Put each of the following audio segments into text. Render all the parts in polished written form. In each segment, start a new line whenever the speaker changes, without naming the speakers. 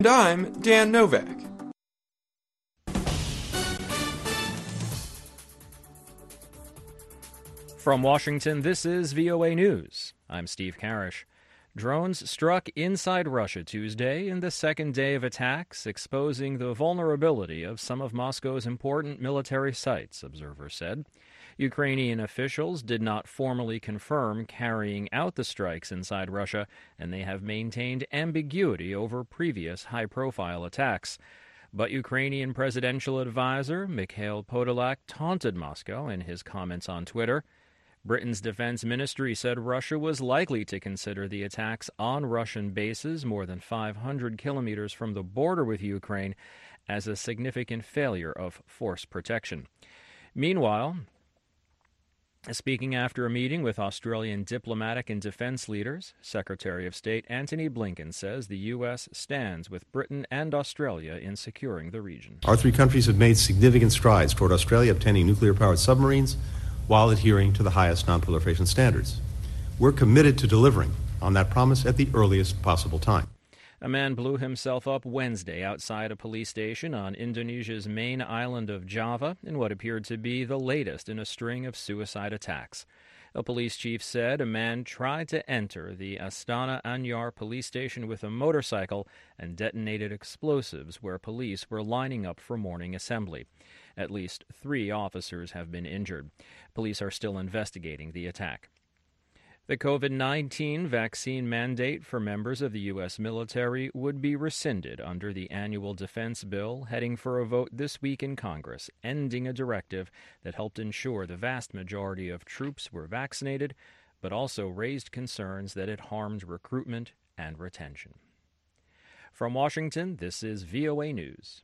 And I'm Dan Novak.
From Washington, this is VOA News. I'm Steve Karish. Drones struck inside Russia Tuesday in the second day of attacks, exposing the vulnerability of some of Moscow's important military sites, observers said. Ukrainian officials did not formally confirm carrying out the strikes inside Russia, and they have maintained ambiguity over previous high-profile attacks. But Ukrainian presidential advisor Mikhail Podolak taunted Moscow in his comments on Twitter. Britain's defense ministry said Russia was likely to consider the attacks on Russian bases more than 500 kilometers from the border with Ukraine as a significant failure of force protection. Meanwhile, speaking after a meeting with Australian diplomatic and defense leaders, Secretary of State Antony Blinken says the U.S. stands with Britain and Australia in securing the region.
Our three countries have made significant strides toward Australia obtaining nuclear-powered submarines while adhering to the highest non-proliferation standards. We're committed to delivering on that promise at the earliest possible time.
A man blew himself up Wednesday outside a police station on Indonesia's main island of Java in what appeared to be the latest in a string of suicide attacks. A police chief said a man tried to enter the Astana Anyar police station with a motorcycle and detonated explosives where police were lining up for morning assembly. At least 3 officers have been injured. Police are still investigating the attack. The COVID-19 vaccine mandate for members of the U.S. military would be rescinded under the annual defense bill heading for a vote this week in Congress, ending a directive that helped ensure the vast majority of troops were vaccinated, but also raised concerns that it harmed recruitment and retention. From Washington, this is VOA News.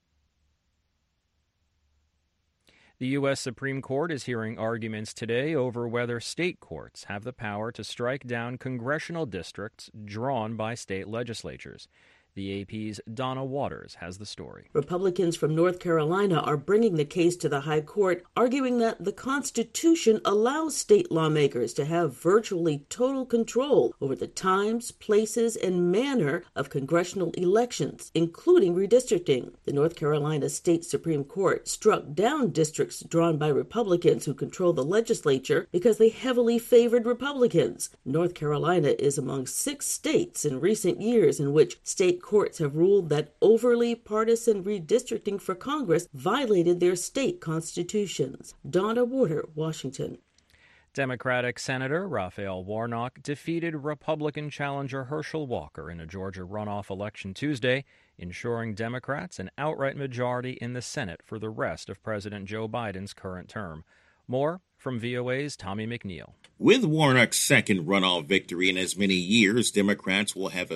The U.S. Supreme Court is hearing arguments today over whether state courts have the power to strike down congressional districts drawn by state legislatures. The AP's Donna Waters has the story.
Republicans from North Carolina are bringing the case to the High Court, arguing that the Constitution allows state lawmakers to have virtually total control over the times, places, and manner of congressional elections, including redistricting. The North Carolina State Supreme Court struck down districts drawn by Republicans who control the legislature because they heavily favored Republicans. North Carolina is among 6 states in recent years in which state courts have ruled that overly partisan redistricting for Congress violated their state constitutions. Donna Warder, Washington.
Democratic Senator Raphael Warnock defeated Republican challenger Herschel Walker in a Georgia runoff election Tuesday, ensuring Democrats an outright majority in the Senate for the rest of President Joe Biden's current term. More from VOA's Tommy McNeil.
With Warnock's second runoff victory in as many years, Democrats will have a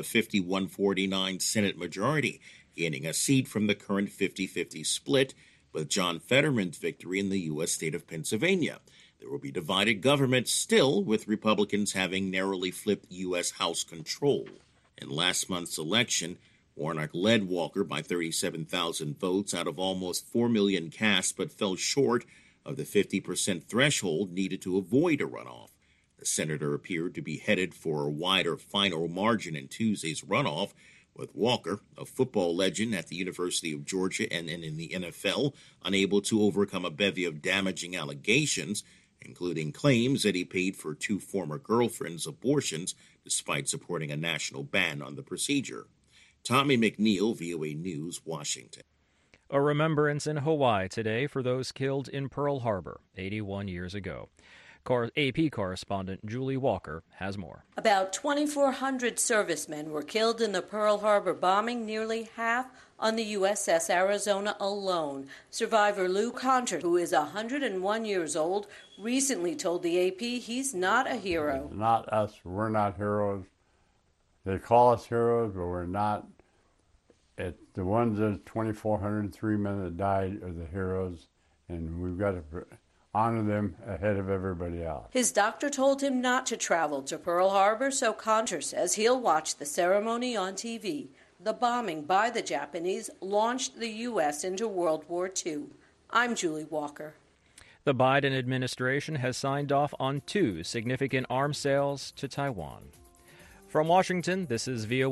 51-49 Senate majority, gaining a seat from the current 50-50 split with John Fetterman's victory in the U.S. state of Pennsylvania. There will be divided government still, with Republicans having narrowly flipped U.S. House control. In last month's election, Warnock led Walker by 37,000 votes out of almost 4 million cast, but fell short of the 50% threshold needed to avoid a runoff. The senator appeared to be headed for a wider final margin in Tuesday's runoff, with Walker, a football legend at the University of Georgia and in the NFL, unable to overcome a bevy of damaging allegations, including claims that he paid for 2 former girlfriends' abortions despite supporting a national ban on the procedure. Tommy McNeil, VOA News, Washington.
A remembrance in Hawaii today for those killed in Pearl Harbor 81 years ago. AP correspondent Julie Walker has more.
About 2,400 servicemen were killed in the Pearl Harbor bombing, nearly half on the USS Arizona alone. Survivor Lou Conter, who is 101 years old, recently told the AP he's not a hero.
Not us. We're not heroes. They call us heroes, but we're not. The ones, the 2,403 men that died are the heroes, and we've got to honor them ahead of everybody else.
His doctor told him not to travel to Pearl Harbor, so Conter says he'll watch the ceremony on TV. The bombing by the Japanese launched the U.S. into World War II. I'm Julie Walker.
The Biden administration has signed off on 2 significant arms sales to Taiwan. From Washington, this is VOA.